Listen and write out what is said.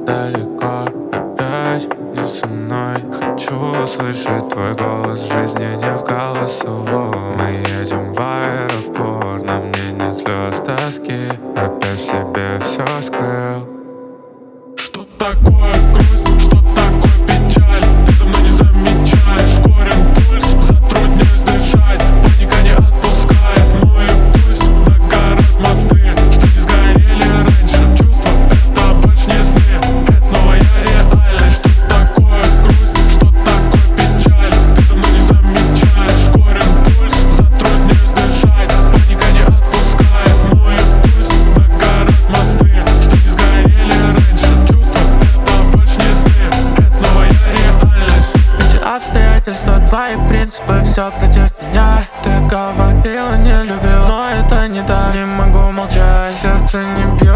далеко, опять не со мной. Хочу услышать твой голос в жизни, не в голосовом. Мы едем в аэропорт, на мне нет слез, тоски. Опять в себе все скрыл. Что такое грусть, что такое печаль? Ты за мной не замечаешь, ускорен пульс, затрудняюсь дышать. Паника не отпускает, ну и пусть догорят мосты, что не сгорели раньше. Чувства — это больше не сны, это новая реальность. Что такое грусть, что такое печаль? Ты за мной не замечаешь, ускорен пульс, затрудняюсь дышать. Паника не отпускает, ну и пусть догорят мосты, что не сгорели раньше. Обстоятельства, твои принципы, все против меня. Ты говорила, не любил, но это не так. Не могу молчать, сердце не бьет.